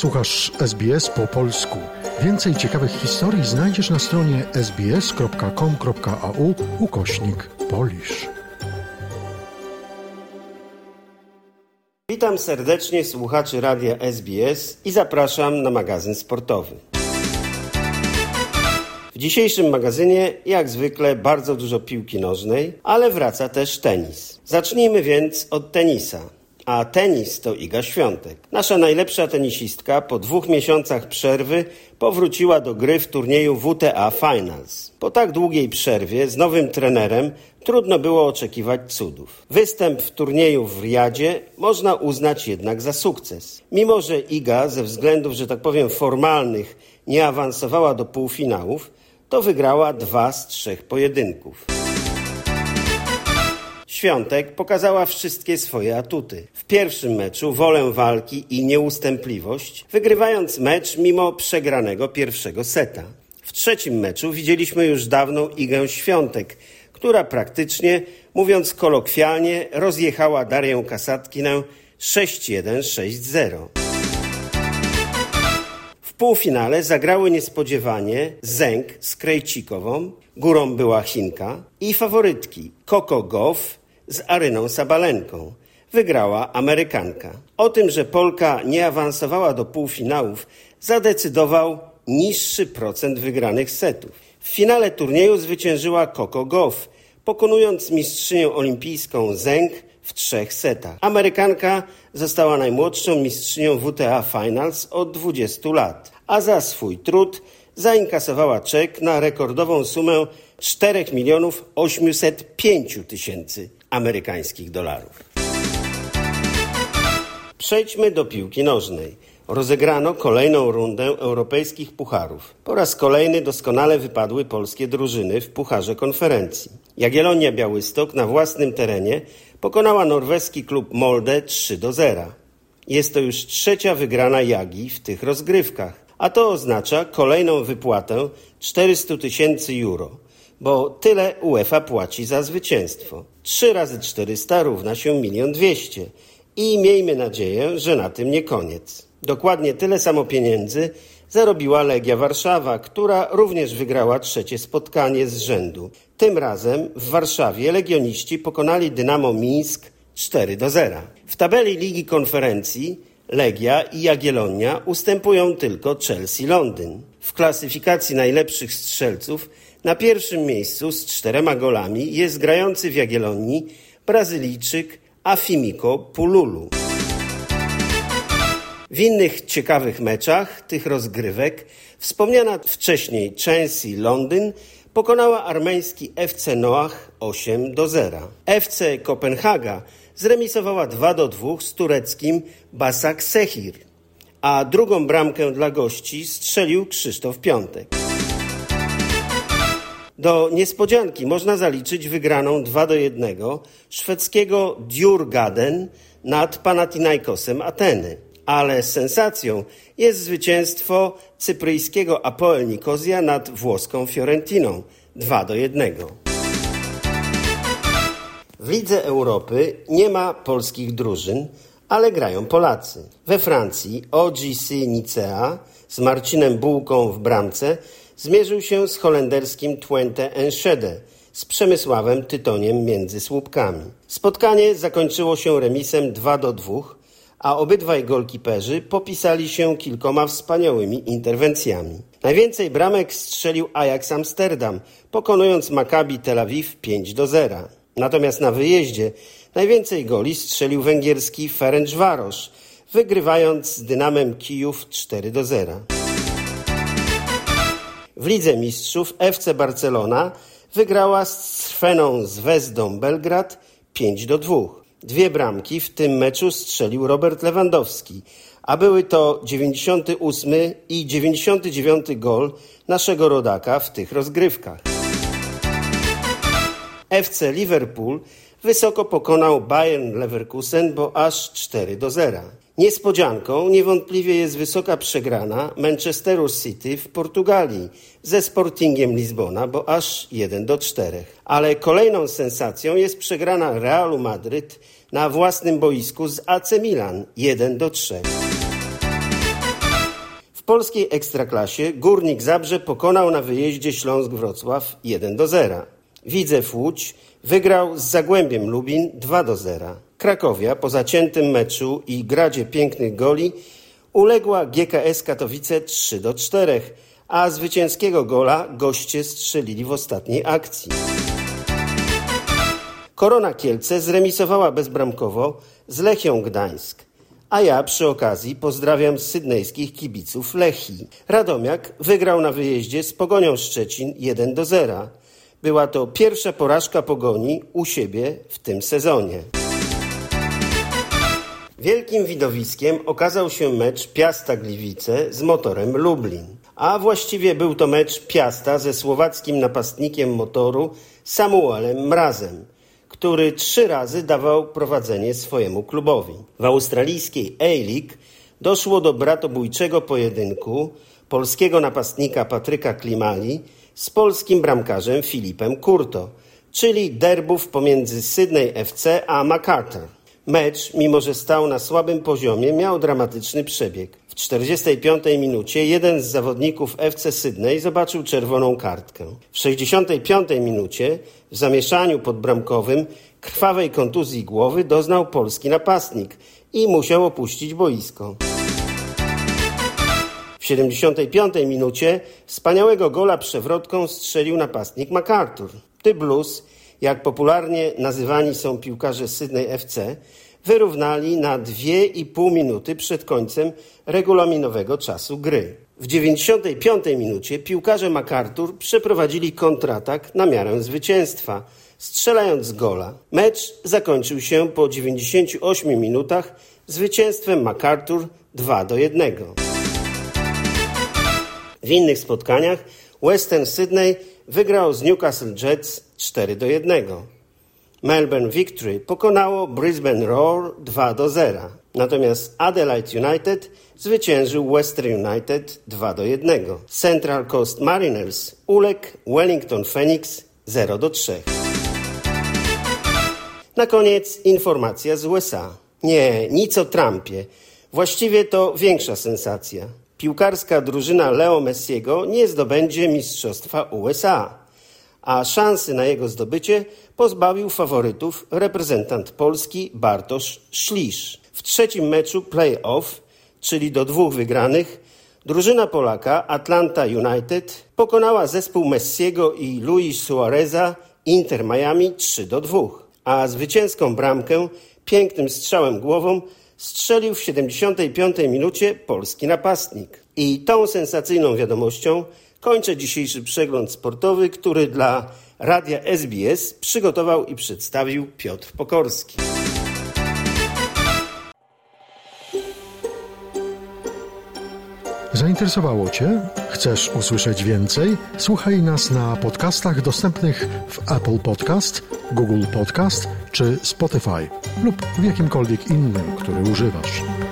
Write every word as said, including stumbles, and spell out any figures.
Słuchasz S B S po polsku. Więcej ciekawych historii znajdziesz na stronie sbs.com.au ukośnik Polish. Witam serdecznie słuchaczy radia S B S i zapraszam na magazyn sportowy. W dzisiejszym magazynie, jak zwykle, bardzo dużo piłki nożnej, ale wraca też tenis. Zacznijmy więc od tenisa. A tenis to Iga Świątek. Nasza najlepsza tenisistka po dwóch miesiącach przerwy powróciła do gry w turnieju W T A Finals. Po tak długiej przerwie z nowym trenerem trudno było oczekiwać cudów. Występ w turnieju w Riyadzie można uznać jednak za sukces. Mimo że Iga ze względów, że tak powiem, formalnych nie awansowała do półfinałów, to wygrała dwa z trzech pojedynków. Świątek pokazała wszystkie swoje atuty. W pierwszym meczu wolę walki i nieustępliwość, wygrywając mecz mimo przegranego pierwszego seta. W trzecim meczu widzieliśmy już dawną Igę Świątek, która praktycznie, mówiąc kolokwialnie, rozjechała Darię Kasatkinę sześć jeden sześć zero. W półfinale zagrały niespodziewanie Zeng z Krejcikową, górą była Chinka, i faworytki Coco Gauff z Aryną Sabalenką. Wygrała Amerykanka. O tym, że Polka nie awansowała do półfinałów, zadecydował niższy procent wygranych setów. W finale turnieju zwyciężyła Coco Gauff, pokonując mistrzynię olimpijską Zeng w trzech setach. Amerykanka została najmłodszą mistrzynią W T A Finals od dwudziestu lat, a za swój trud zainkasowała czek na rekordową sumę cztery miliony osiemset pięć tysięcy amerykańskich dolarów. Przejdźmy do piłki nożnej. Rozegrano kolejną rundę europejskich pucharów. Po raz kolejny doskonale wypadły polskie drużyny w Pucharze Konferencji. Jagiellonia Białystok na własnym terenie pokonała norweski klub Molde trzy do zera. Jest to już trzecia wygrana Jagi w tych rozgrywkach, a to oznacza kolejną wypłatę czterysta tysięcy euro, bo tyle UEFA płaci za zwycięstwo. trzy razy czterysta równa się milion dwieście i miejmy nadzieję, że na tym nie koniec. Dokładnie tyle samo pieniędzy zarobiła Legia Warszawa, która również wygrała trzecie spotkanie z rzędu. Tym razem w Warszawie legioniści pokonali Dynamo Mińsk cztery do zera. W tabeli Ligi Konferencji Legia i Jagiellonia ustępują tylko Chelsea Londyn. W klasyfikacji najlepszych strzelców na pierwszym miejscu z czterema golami jest grający w Jagiellonii Brazylijczyk Afimiko Pululu. W innych ciekawych meczach tych rozgrywek wspomniana wcześniej Chelsea Londyn pokonała armeński F C Noach osiem do zera. F C Kopenhaga zremisowała dwa do dwóch z tureckim Basaksehir, a drugą bramkę dla gości strzelił Krzysztof Piątek. Do niespodzianki można zaliczyć wygraną dwa do jednego szwedzkiego Djurgården nad Panathinaikosem Ateny. Ale sensacją jest zwycięstwo cypryjskiego Apoel Nikozja nad włoską Fiorentiną dwa do jednego. W Lidze Europy nie ma polskich drużyn, ale grają Polacy. We Francji O G C Nicea z Marcinem Bułką w bramce zmierzył się z holenderskim Twente Enschede z Przemysławem Tytoniem między słupkami. Spotkanie zakończyło się remisem dwa do dwóch, a obydwaj golkiperzy popisali się kilkoma wspaniałymi interwencjami. Najwięcej bramek strzelił Ajax Amsterdam, pokonując Maccabi Tel Awiw pięć do zera. Natomiast na wyjeździe najwięcej goli strzelił węgierski Ferencváros, wygrywając z Dynamem Kijów cztery do zera. W Lidze Mistrzów F C Barcelona wygrała z Crveną Zvezdą Belgrad pięć do dwóch. Dwie bramki w tym meczu strzelił Robert Lewandowski, a były to dziewięćdziesiąty ósmy i dziewięćdziesiąty dziewiąty gol naszego rodaka w tych rozgrywkach. F C Liverpool wysoko pokonał Bayern Leverkusen, bo aż cztery do zera. Niespodzianką niewątpliwie jest wysoka przegrana Manchesteru City w Portugalii ze Sportingiem Lizbona, bo aż jeden do czterech. Ale kolejną sensacją jest przegrana Realu Madryt na własnym boisku z A C Milan jeden do trzech. polskiej Ekstraklasie Górnik Zabrze pokonał na wyjeździe Śląsk Wrocław jeden do zera. Widzew Łódź wygrał z Zagłębiem Lubin dwa do zera. Krakowia po zaciętym meczu i gradzie pięknych goli uległa G K S Katowice trzy do czterech, a zwycięskiego gola goście strzelili w ostatniej akcji. Korona Kielce zremisowała bezbramkowo z Lechią Gdańsk, a ja przy okazji pozdrawiam sydnejskich kibiców Lechii. Radomiak wygrał na wyjeździe z Pogonią Szczecin jeden do zera. Była to pierwsza porażka Pogoni u siebie w tym sezonie. Wielkim widowiskiem okazał się mecz Piasta Gliwice z Motorem Lublin. A właściwie był to mecz Piasta ze słowackim napastnikiem Motoru Samuelem Mrazem, który trzy razy dawał prowadzenie swojemu klubowi. W australijskiej A-League doszło do bratobójczego pojedynku polskiego napastnika Patryka Klimali z polskim bramkarzem Filipem Kurto, czyli derbów pomiędzy Sydney F C a MacArthur. Mecz, mimo że stał na słabym poziomie, miał dramatyczny przebieg. W czterdziestej piątej minucie jeden z zawodników F C Sydney zobaczył czerwoną kartkę. W sześćdziesiątej piątej minucie w zamieszaniu podbramkowym krwawej kontuzji głowy doznał polski napastnik i musiał opuścić boisko. W siedemdziesiątej piątej minucie wspaniałego gola przewrotką strzelił napastnik MacArthur. The Blues, jak popularnie nazywani są piłkarze Sydney F C, wyrównali na dwie i pół minuty przed końcem regulaminowego czasu gry. W dziewięćdziesiątej piątej minucie piłkarze MacArthur przeprowadzili kontratak na miarę zwycięstwa, strzelając gola. Mecz zakończył się po dziewięćdziesięciu ośmiu minutach zwycięstwem MacArthur dwa do jednego. W innych spotkaniach Western Sydney wygrał z Newcastle Jets cztery do jednego. Melbourne Victory pokonało Brisbane Roar dwa do zera. Natomiast Adelaide United zwyciężył Western United dwa do jednego. Central Coast Mariners uległ Wellington Phoenix zero do trzech. Na koniec informacja z U S A. Nie, nic o Trumpie. Właściwie to większa sensacja. Piłkarska drużyna Leo Messiego nie zdobędzie mistrzostwa U S A, a szansy na jego zdobycie pozbawił faworytów reprezentant Polski Bartosz Szlisz. W trzecim meczu play-off, czyli do dwóch wygranych, drużyna Polaka Atlanta United pokonała zespół Messiego i Luis Suareza Inter Miami trzy do dwóch, a zwycięską bramkę pięknym strzałem głową strzelił w siedemdziesiątej piątej minucie polski napastnik. I tą sensacyjną wiadomością kończę dzisiejszy przegląd sportowy, który dla radia S B S przygotował i przedstawił Piotr Pokorski. Zainteresowało Cię? Chcesz usłyszeć więcej? Słuchaj nas na podcastach dostępnych w Apple Podcast, Google Podcast czy Spotify lub w jakimkolwiek innym, który używasz.